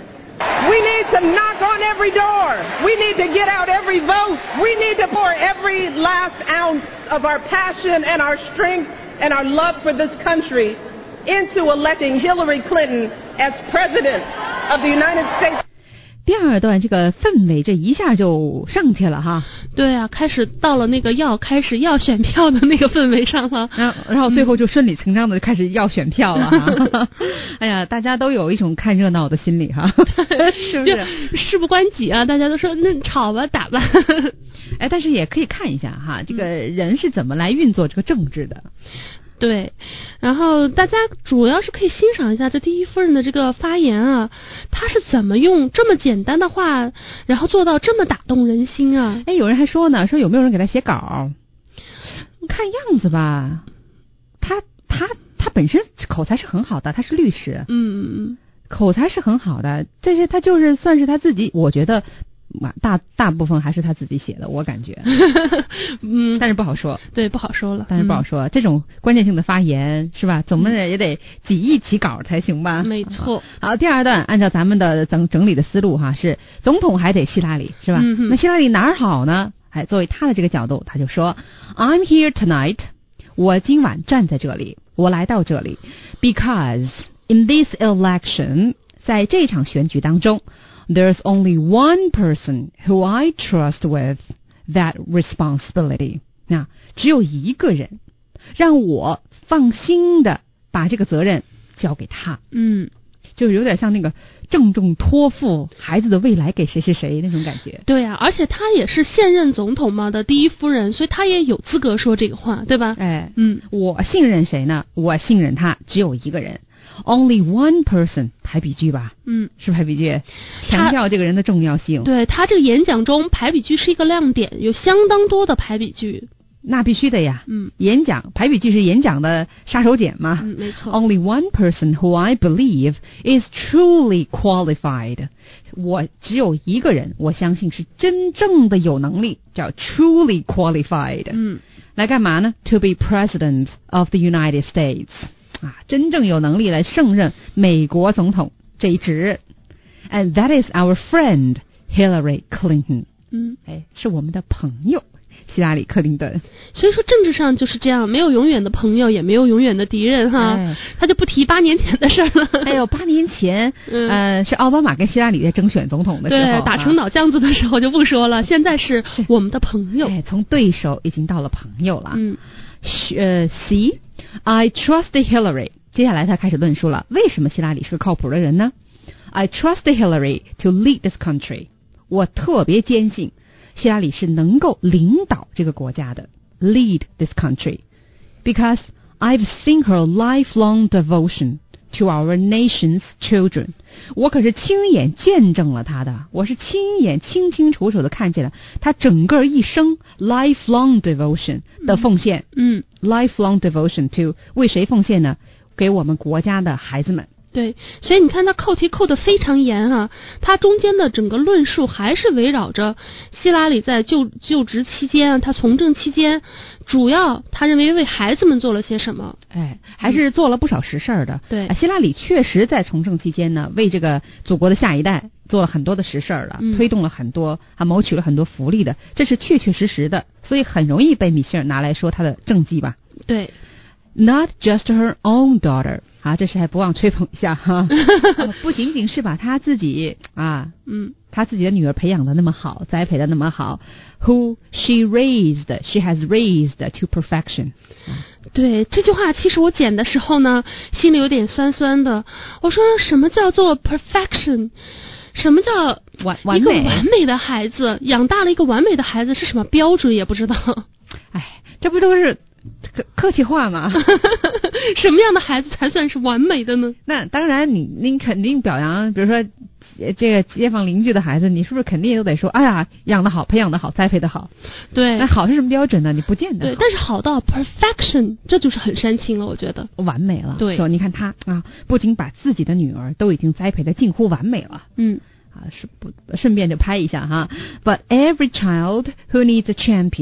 We need to knock on every door. We need to get out every vote. We need to pour every last ounce of our passion and our strength and our love for this country into electing Hillary Clinton as President of the United States. 第二段这个氛围这一下就上去了哈。 对啊，开始到了那个要开始要选票的那个氛围上了， 然后然后最后就顺理成章的开始要选票了哈。哎呀，大家都有一种看热闹的心理哈，是不是？ 就事不关己啊，大家都说那吵吧打吧。 哎，但是也可以看一下哈，这个人是怎么来运作这个政治的。 对，然后大家主要是可以欣赏一下这第一夫人的这个发言啊，她是怎么用这么简单的话，然后做到这么打动人心啊？ 哎，有人还说呢，说有没有人给他写稿？看样子吧，他他他本身口才是很好的，他是律师， 嗯， 口才是很好的，这些他就是算是他自己，我觉得。大大部分还是他自己写的，我感觉， 嗯， 但是不好说， 对，不好说了， 但是不好说，嗯、这种关键性的发言是吧？怎么也得几亿起稿才行吧？ 没错。 好，第二段按照咱们的整整理的思路哈，是总统还得希拉里是吧？ 嗯、 那希拉里哪儿好呢？哎，作为他的这个角度，他就说 ，I'm here tonight， 我今晚站在这里，我来到这里 ，because in this election， 在这场选举当中。There's only one person who I trust with that responsibility. 那只有一个人，让我放心的把这个责任交给他。 嗯， 就是有点像那个郑重托付孩子的未来给谁谁谁那种感觉。 对啊，而且他也是现任总统嘛的第一夫人，所以他也有资格说这个话，对吧？ 哎，嗯，我信任谁呢？我信任他，只有一个人。Only one person， 排比句吧， 嗯， 是排比句，强调这个人的重要性。 对，他这个演讲中排比句是一个亮点，有相当多的排比句。 那必须的呀， 嗯， 演讲排比句是演讲的杀手锏嘛， 嗯，没错。 Only one person who I believe is truly qualified， 我只有一个人，我相信是真正的有能力，叫 truly qualified， 嗯， 来干嘛呢 ？To be president of the United States。啊，真正有能力来胜任美国总统这一职 ，and that is our friend Hillary Clinton。 嗯， 哎，是我们的朋友希拉里·克林顿。 所以说政治上就是这样，没有永远的朋友，也没有永远的敌人哈。哎、他就不提八年前的事儿了。 哎呦，八年前，嗯、呃，是奥巴马跟希拉里在争选总统的时候， 对，打成脑浆子的时候就不说了。现在是我们的朋友， 哎，从对手已经到了朋友了。 嗯， 呃 ，See。I trust Hillary。接下来他开始论述了，为什么希拉里是个靠谱的人呢 ？I trust Hillary to lead this country。我特别坚信希拉里是能够领导这个国家的 ，lead this country because I've seen her lifelong devotion to our nation's children。我可是亲眼见证了他的，我是亲眼清清楚楚的看见了他整个一生 lifelong devotion 的奉献。 嗯 ，lifelong devotion to 为谁奉献呢？给我们国家的孩子们。 对，所以你看他扣题扣得非常严啊，他中间的整个论述还是围绕着希拉里在就就职期间，他从政期间，主要他认为为孩子们做了些什么。 哎，还是做了不少实事儿的。 对、 啊，希拉里确实在从政期间呢，为这个祖国的下一代做了很多的实事儿了、嗯，推动了很多，还谋取了很多福利的，这是确确实实的，所以很容易被米歇尔拿来说他的政绩吧。 对。 Not just her own daughter， 啊，这时还不忘吹捧一下哈、啊，不仅仅是把他自己啊， 嗯， 他自己的女儿培养的那么好，栽培的那么好 ，who she raised, she has raised to perfection。 对，这句话其实我剪的时候呢，心里有点酸酸的。我说什么叫做 perfection？ 什么叫完完美？ 一个完美的孩子，养大了一个完美的孩子是什么标准也不知道。 哎，这不都是？客客气话嘛， 什么样的孩子才算是完美的呢？ 那当然你，你你肯定表扬，比如说这个街坊邻居的孩子，你是不是肯定都得说，哎呀，养得好，培养得好，栽培得好？ 对， 那好是什么标准呢？你不见得。 对，但是好到 perfection， 这就是很煽情了，我觉得完美了。 对， 说你看他啊，不仅把自己的女儿都已经栽培得近乎完美了。 嗯。 啊，是不顺便就拍一下哈。But every child who needs a champion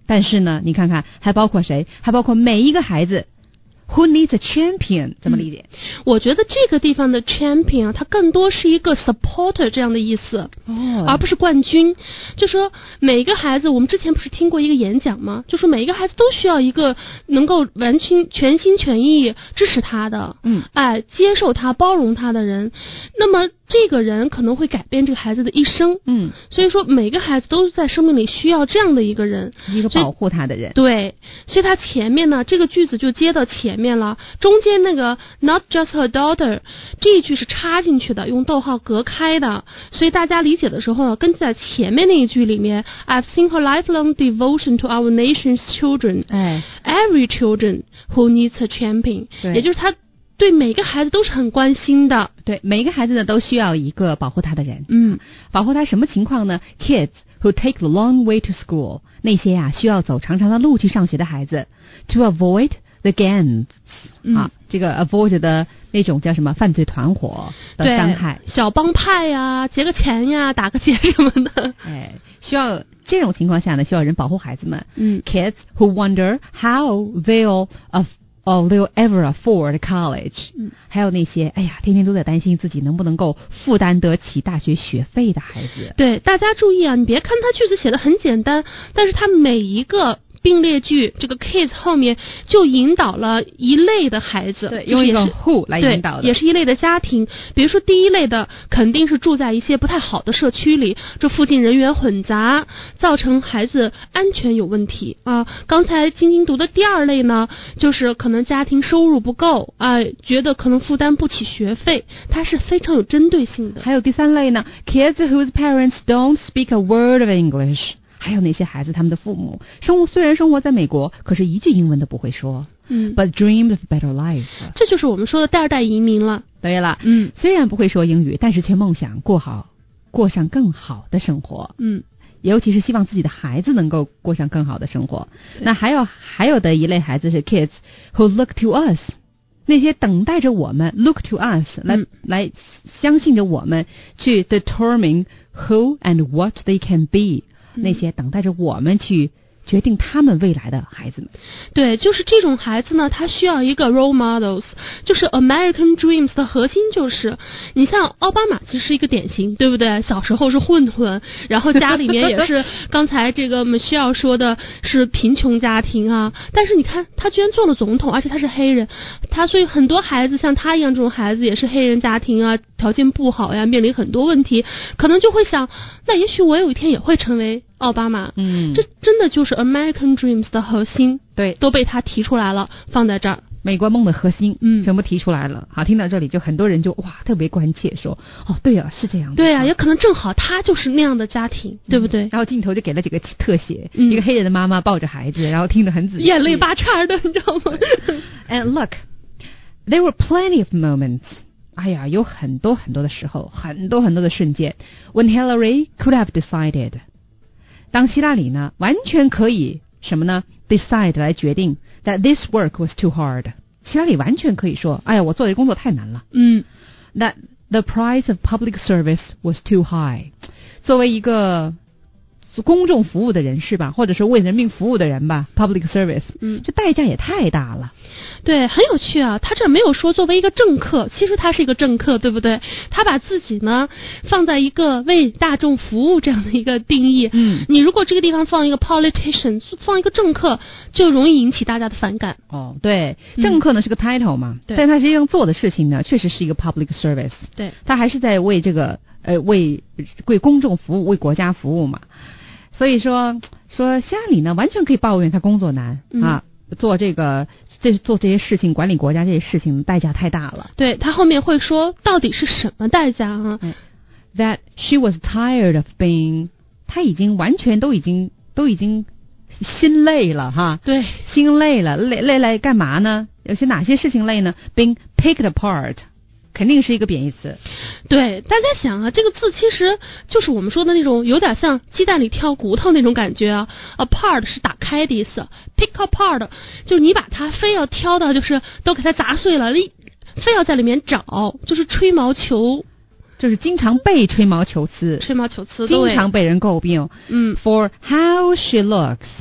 但是呢，你看看还包括谁？还包括每一个孩子。Who needs a champion？ 怎么理解、 嗯？我觉得这个地方的 champion 它更多是一个 supporter 这样的意思，哦，而不是冠军。就说每一个孩子，我们之前不是听过一个演讲吗？就说每一个孩子都需要一个能够完全全心全意支持他的，嗯，哎，接受他、包容他的人。那么这个人可能会改变这个孩子的一生，嗯，所以说每个孩子都在生命里需要这样的一个人， 一个保护他的人。 对，所以他前面呢，这个句子就接到前面了，中间那个 not just her daughter 这一句是插进去的，用逗号隔开的，所以大家理解的时候呢，跟在前面那一句里面 I've seen her lifelong devotion to our nation's children， 哎 every children who needs a champion， 也就是他对每个孩子都是很关心的， 对每一个孩子呢都需要一个保护他的人，嗯，保护他什么情况呢 ？Kids who take the long way to school， 那些啊需要走长长的路去上学的孩子 ，to avoid the gangs，、嗯、啊，这个 avoid 的那种叫什么犯罪团伙的伤害， 小帮派呀，劫个钱呀，打个劫什么的， 哎，需要这种情况下呢，需要人保护孩子们。嗯 ，Kids who wonder how they'll of,Oh, they'll ever afford college、嗯、还有那些哎呀天天都在担心自己能不能够负担得起大学学费的孩子。 对，大家注意啊，你别看他句子写得很简单，但是他每一个并列句这个 kids 后面就引导了一类的孩子， 对，用一个 who 来引导的， 也是一类的家庭。比如说第一类的肯定是住在一些不太好的社区里，这附近人员混杂，造成孩子安全有问题啊。刚才晶晶读的第二类呢，就是可能家庭收入不够啊，觉得可能负担不起学费，它是非常有针对性的。 还有第三类呢 ，kids whose parents don't speak a word of English。还有那些孩子，他们的父母生虽然生活在美国，可是一句英文都不会说。嗯 ，But dreamed of better life。 这就是我们说的第二代移民了。 对了，嗯，虽然不会说英语，但是却梦想过好，过上更好的生活。嗯，尤其是希望自己的孩子能够过上更好的生活。那还有还有的一类孩子是 kids who look to us。那些等待着我们 look to us 来、嗯、来相信着我们去 determine who and what they can be。那些等待着我们去决定他们未来的孩子们。 对，就是这种孩子呢，他需要一个 role models， 就是 American Dreams 的核心就是，你像奥巴马其实是一个典型，对不对？小时候是混混，然后家里面也是刚才这个 Michelle 说的是贫穷家庭啊，但是你看他居然做了总统，而且他是黑人，他所以很多孩子像他一样这种孩子也是黑人家庭啊，条件不好呀，面临很多问题，可能就会想，那也许我有一天也会成为奥巴马。嗯，这真的就是 American Dreams 的核心， 对， 都被他提出来了，放在这儿。 美国梦的核心，嗯，全部提出来了。好，听到这里就很多人就哇特别关切，说哦，对啊，是这样的。 对啊，也可能正好他就是那样的家庭，对不对？ 然后镜头就给了几个特写，嗯、一个黑人的妈妈抱着孩子，然后听得很仔细， 眼泪巴叉的，你知道吗 ？And look, there were plenty of moments. 哎呀，有很多很多的时候，很多很多的瞬间 ，when Hillary could have decided， 当希拉里呢，完全可以什么呢 ？decide 来决定 that this work was too hard。希拉里完全可以说，哎呀，我做的工作太难了。嗯 ，that the price of public service was too high。作为一个公众服务的人士吧，或者是为人民服务的人吧 ，public service， 嗯，这代价也太大了。 对，很有趣啊！他这没有说作为一个政客，其实他是一个政客，对不对？他把自己呢放在一个为大众服务这样的一个定义。嗯，你如果这个地方放一个 politician， 放一个政客，就容易引起大家的反感。 哦，对，政客呢、嗯、是个 title 嘛，对，但他实际上做的事情呢，确实是一个 public service。 对，他还是在为这个呃为为公众服务，为国家服务嘛。所以说说希拉里呢，完全可以抱怨他工作难、嗯、啊。做这个这做这些事情，管理国家这些事情代价太大了。 对，他后面会说到底是什么代价啊、嗯、 ？That she was tired of being， 他已经完全都已经都已经心累了哈。 对， 心累了，累累来干嘛呢？有些哪些事情累呢 ？Being picked apart。肯定是一个贬义词。 对，大家想啊，这个字其实就是我们说的那种有点像鸡蛋里挑骨头那种感觉啊。apart 是打开的意思 ，pick apart 就是你把它非要挑到，就是都给它砸碎了，非要在里面找，就是吹毛求， 就是经常被吹毛求疵， 吹毛求疵， 经常被人诟病。嗯 ，for how she looks。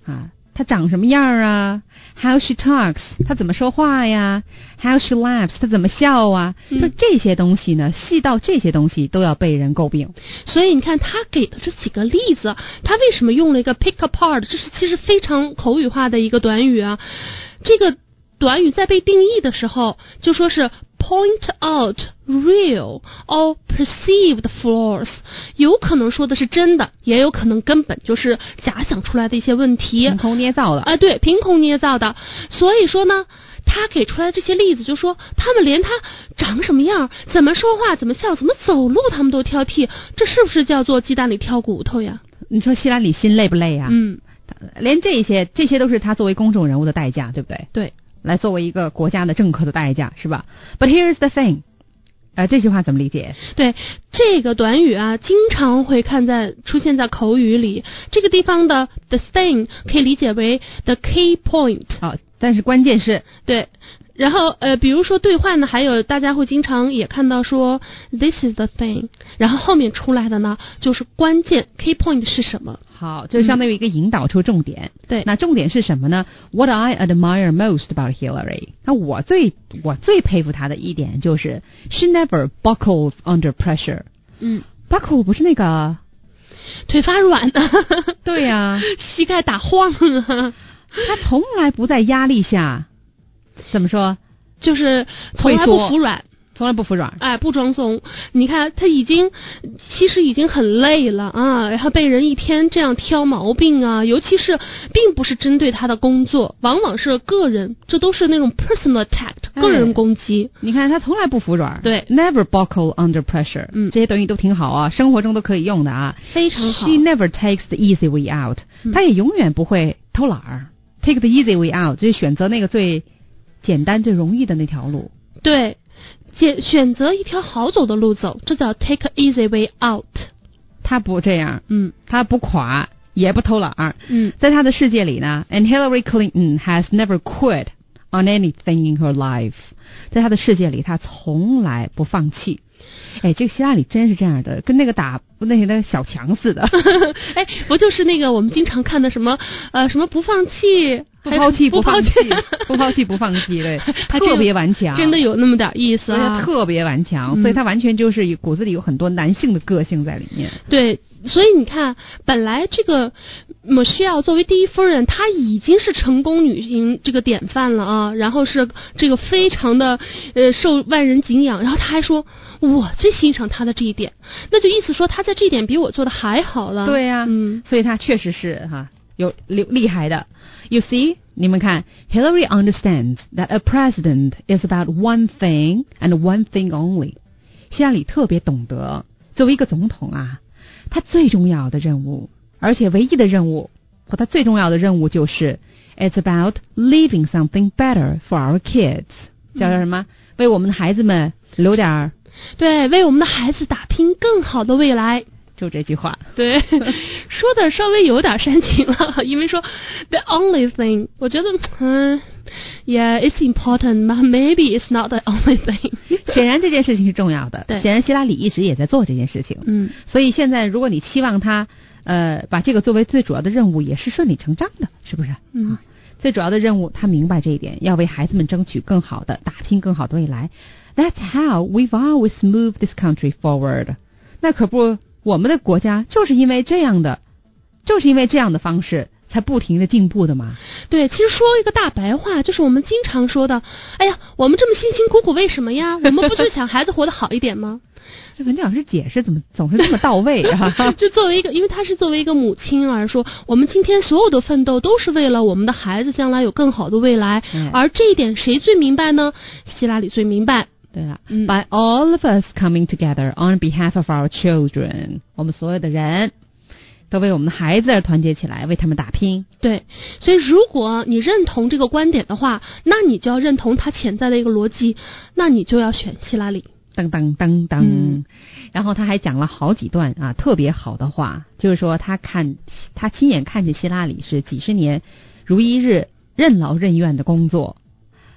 啊，她长什么样啊 ？How she talks， 她怎么说话呀 ？How she laughs， 她怎么笑啊？嗯、就这些东西呢，细到这些东西都要被人诟病。 所以你看他给的这几个例子，他为什么用了一个 pick apart？ 这是其实非常口语化的一个短语啊。这个短语在被定义的时候，就说是 point out real or perceived flaws， 有可能说的是真的，也有可能根本就是假想出来的一些问题， 凭空捏造的啊，对，凭空捏造的。所以说呢，他给出来的这些例子，就说他们连他长什么样、怎么说话、怎么笑、怎么走路，他们都挑剔，这是不是叫做鸡蛋里挑骨头呀？ 你说希拉里心累不累呀？ 嗯， 连这些，这些都是他作为公众人物的代价，对不对？ 对。 来作为一个国家的政客的代价，是吧 ？But here's the thing， 呃，这句话怎么理解？ 对，这个短语啊，经常会看在出现在口语里。这个地方的 the thing 可以理解为 the key point。 好，但是关键是， 对。然后呃，比如说兑换呢，还有大家会经常也看到说 this is the thing， 然后后面出来的呢就是关键 key point 是什么。 好，就是相当于一个引导出重点。 嗯、对， 那重点是什么呢 ？What I admire most about Hillary， 那我最我最佩服她的一点就是 she never buckles under pressure。 嗯 ，buckle 不是那个腿发软的， 对呀、啊， 膝盖打晃啊。 她从来不在压力下。怎么说？ 就是从来不服软， 从来不服软， 哎，不装怂。你看他已经其实已经很累了啊，然后被人一天这样挑毛病啊，尤其是并不是针对他的工作，往往是个人，这都是那种 personal attack， 个人攻击。 哎、你看他从来不服软， 对 ，never buckle under pressure， 嗯，这些短语都挺好啊，生活中都可以用的啊， 非常好。 She never takes the easy way out，、嗯、他也永远不会偷懒儿 ，take the easy way out 就是选择那个最简单最容易的那条路， 对，选选择一条好走的路走，这叫 take an easy way out。 他不这样， 嗯， 他不垮，也不偷懒儿， 嗯， 在他的世界里呢 ，and Hillary Clinton has never quit on anything in her life， 在他的世界里，他从来不放弃。哎，这个希拉里真是这样的，跟那个打那个小强似的。 哎，不就是那个我们经常看的什么呃什么不放弃。 不抛弃不放弃， 不抛弃不放弃，对，他特别顽强， 真的有那么点意思啊， 特别顽强，嗯、所以他完全就是骨子里有很多男性的个性在里面。 对，所以你看，本来这个 Michelle 作为第一夫人，她已经是成功女性这个典范了啊，然后是这个非常的呃受万人敬仰，然后她还说我最欣赏她的这一点，那就意思说她在这一点比我做的还好了。 对呀、啊， 嗯， 所以她确实是哈。有厉害的 ，You see， 你们看 ，Hillary understands that a president is about one thing and one thing only。希拉里特别懂得，作为一个总统啊，他最重要的任务，而且唯一的任务和他最重要的任务就是 ，It's about leaving something better for our kids， 叫什么？为我们的孩子们留点儿， 对，为我们的孩子打拼更好的未来。 就这句话， 对，说的稍微有点煽情了，因为说 the only thing， 我觉得嗯 ，yeah it's important but maybe it's not the only thing 。 显然这件事情是重要的， 对， 显然希拉里一直也在做这件事情， 嗯， 所以现在如果你期望他呃把这个作为最主要的任务，也是顺理成章的，是不是？ 嗯， 啊、最主要的任务，他明白这一点，要为孩子们争取更好的，打拼更好的未来。That's how we've always moved this country forward。那可不。我们的国家就是因为这样的，就是因为这样的方式才不停的进步的嘛。 对，其实说一个大白话，就是我们经常说的，哎呀，我们这么辛辛苦苦为什么呀？我们不就想孩子活得好一点吗？ 这文老师解释怎么总是这么到位啊？ 就作为一个，因为他是作为一个母亲而说，我们今天所有的奋斗都是为了我们的孩子将来有更好的未来，嗯、而这一点谁最明白呢？希拉里最明白。 对了、嗯、，By all of us coming together on behalf of our children， 我们所有的人都为我们的孩子而团结起来，为他们打拼。 对，所以如果你认同这个观点的话，那你就要认同他潜在的一个逻辑，那你就要选希拉里。 噔噔噔噔、嗯，然后他还讲了好几段啊特别好的话，就是说他看他亲眼看见希拉里是几十年如一日任劳任怨的工作。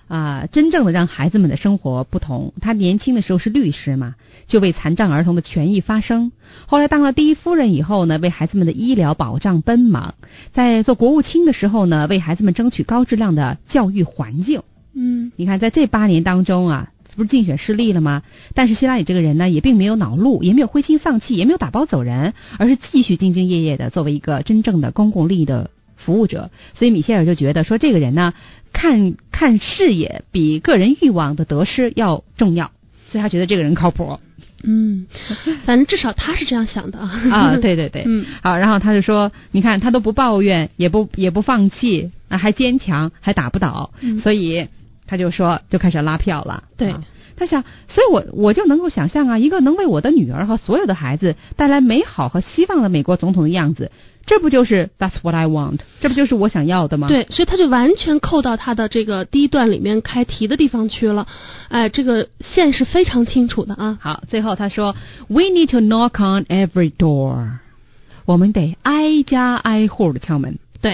啊、呃，真正的让孩子们的生活不同。他年轻的时候是律师嘛，就为残障儿童的权益发声。后来当了第一夫人以后呢，为孩子们的医疗保障奔忙。在做国务卿的时候呢，为孩子们争取高质量的教育环境。 嗯， 你看在这八年当中啊，不是竞选失利了吗？但是希拉里这个人呢，也并没有恼怒，也没有灰心丧气，也没有打包走人，而是继续兢兢业业的作为一个真正的公共利益的服务者。所以米歇尔就觉得说，这个人呢，看看视野比个人欲望的得失要重要，所以他觉得这个人靠谱。 嗯，反正至少他是这样想的啊。 啊，对对对， 嗯， 好，然后他就说，你看他都不抱怨，也不也不放弃，啊，还坚强，还打不倒， 嗯、 所以他就说就开始拉票了。 对。 啊，他想，所以我我就能够想象啊，一个能为我的女儿和所有的孩子带来美好和希望的美国总统的样子，这不就是 That's what I want， 这不就是我想要的吗？ 对，所以他就完全扣到他的这个第一段里面开题的地方去了。哎，这个线是非常清楚的啊。 好，最后他说 We need to knock on every door， 我们得挨家挨户的敲门。 对。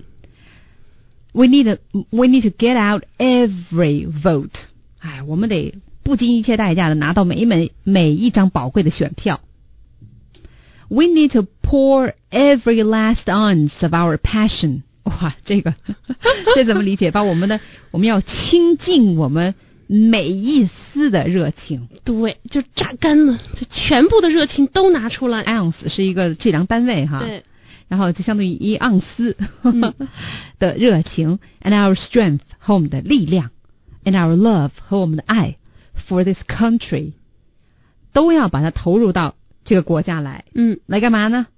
We need to, we need to get out every vote， 哎，我们得不计一切代价的拿到每一每每一张宝贵的选票。We need to pour every last ounce of our passion。哇，这个这怎么理解？把我们的我们要倾尽我们每一丝的热情。 对，就榨干了，就全部的热情都拿出来。 ounce 是一个计量单位哈。 对。 然后就相当于一盎司嗯、 的热情 ，and our strength 和我们的力量 ，and our love 和我们的爱 for this country， 都要把它投入到这个国家来。 嗯， 来干嘛呢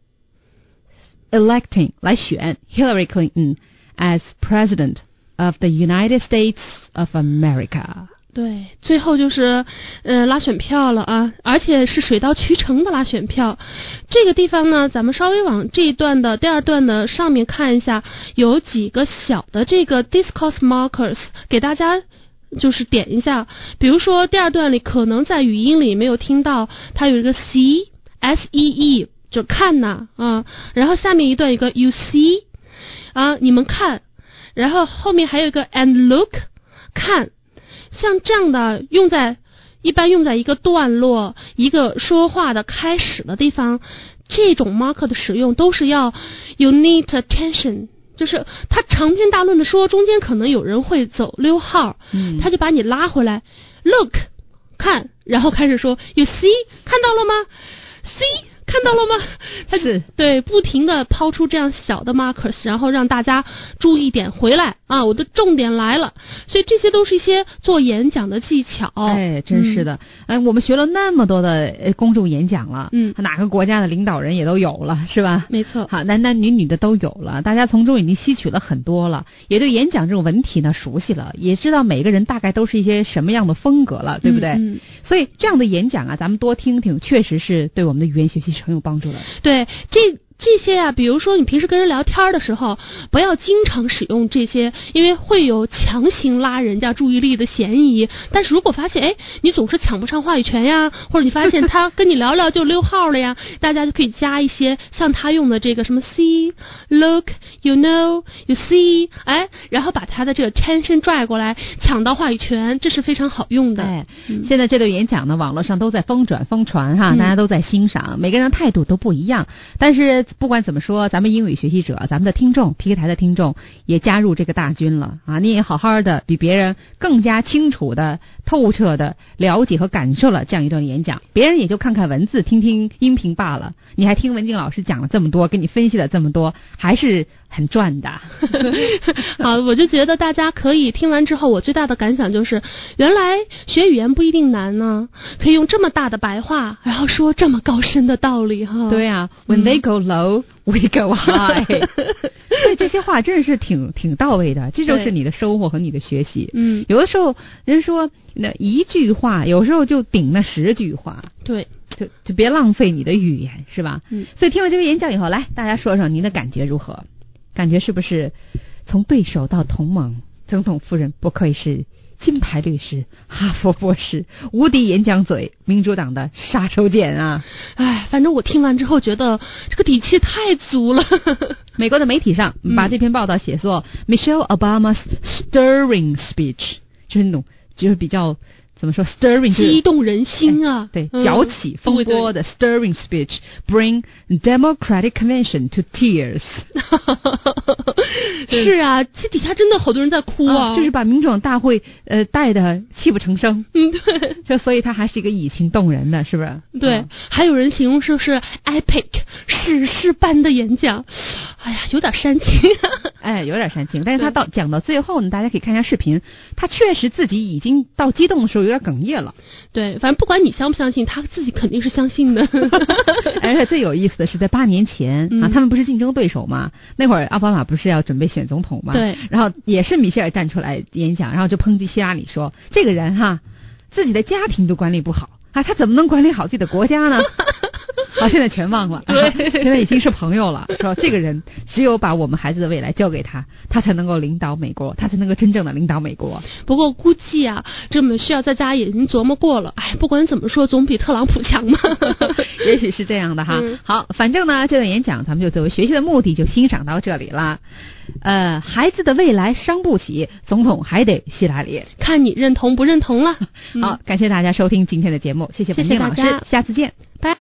？Electing 来选 Hillary Clinton as President of the United States of America。 对，最后就是呃拉选票了啊，而且是水到渠成的拉选票。这个地方呢，咱们稍微往这一段的第二段的上面看一下，有几个小的这个 discourse markers 给大家就是点一下。比如说第二段里可能在语音里没有听到，它有一个 see s e e 就看呐啊，然后下面一段一个 you see 啊，你们看，然后后面还有一个 and look 看。像这样的用在一般用在一个段落一个说话的开始的地方，这种 marker 的使用都是要 you need attention， 就是他长篇大论的说，中间可能有人会走溜号， 嗯， 他就把你拉回来 look 看，然后开始说 you see 看到了吗 see看到了吗？他是对不停的抛出这样小的 markers， 然后让大家注意点回来啊！我的重点来了，所以这些都是一些做演讲的技巧。 哎，真是的，嗯，我们学了那么多的公众演讲了， 嗯， 哪个国家的领导人也都有了，是吧？ 没错。 好，男男女女的都有了，大家从中已经吸取了很多了，也对演讲这种文体呢熟悉了，也知道每个人大概都是一些什么样的风格了，对不对？ 嗯嗯、 所以这样的演讲啊，咱们多听听，确实是对我们的语言学习是很有帮助的。 对，这这些啊，比如说你平时跟人聊天的时候，不要经常使用这些，因为会有强行拉人家注意力的嫌疑。但是如果发现，哎，你总是抢不上话语权呀，或者你发现他跟你聊聊就溜号了呀，大家就可以加一些像他用的这个什么 see look you know you see， 哎，然后把他的这个 tension 拽过来，抢到话语权，这是非常好用的。 哎， 嗯、 现在这对演讲呢，网络上都在疯转疯传哈， 嗯、 大家都在欣赏，每个人的态度都不一样，但是不管怎么说，咱们英语学习者，咱们的听众 P K 台的听众也加入这个大军了啊！你也好好的比别人更加清楚的、透彻的了解和感受了这样一段演讲，别人也就看看文字、听听音频罢了。你还听文静老师讲了这么多，给你分析了这么多，还是很赚的。 好，我就觉得大家可以听完之后，我最大的感想就是，原来学语言不一定难呢，可以用这么大的白话，然后说这么高深的道理哈。 对啊 ，When they go low, we go high。所以这些话真是挺挺到位的，这就是你的收获和你的学习。 嗯， 有的时候人说那一句话，有时候就顶那十句话。 对。 就就别浪费你的语言，是吧？ 嗯。 所以听完这个演讲以后，来大家说说您的感觉如何？感觉是不是从对手到同盟？总统夫人不愧是金牌律师、哈佛博士、无敌演讲嘴、民主党的杀手锏啊！ 哎，反正我听完之后觉得这个底气太足了。 美国的媒体上把这篇报道写作、嗯、Michelle Obama's stirring speech， 就是那种就是比较怎么说 stirring 激动人心啊， 哎、对，搅起风波的 stirring speech bring Democratic Convention to tears 是啊，这底下真的好多人在哭啊， 啊就是把民主党大会呃带的泣不成声。 嗯，对， 就所以他还是一个以情动人的，是不是？ 对，嗯、还有人形容说是 epic 史诗般的演讲，哎呀，有点煽情， 哎，有点煽情。但是他到讲到最后呢，大家可以看一下视频，他确实自己已经到激动的时候有点哽咽了。 对，反正不管你相不相信，他自己肯定是相信的。 而且最有意思的是，在八年前、嗯、啊，他们不是竞争对手嘛？那会儿奥巴马不是要准备选总统嘛？ 对。然后也是米歇尔站出来演讲，然后就抨击希拉里说：“这个人哈，自己的家庭都管理不好啊，他怎么能管理好自己的国家呢？”啊，现在全忘了， 对， 现在已经是朋友了。说这个人只有把我们孩子的未来交给他，他才能够领导美国，他才能够真正的领导美国。 不过估计啊，这么需要在家已经琢磨过了。哎，不管怎么说，总比特朗普强嘛。 也许是这样的哈。 嗯、 好，反正呢，这段演讲咱们就作为学习的目的就欣赏到这里了。呃，孩子的未来伤不起，总统还得希拉里， 看你认同不认同了。 好，感谢大家收听今天的节目，谢谢本静老师，下次见， 拜。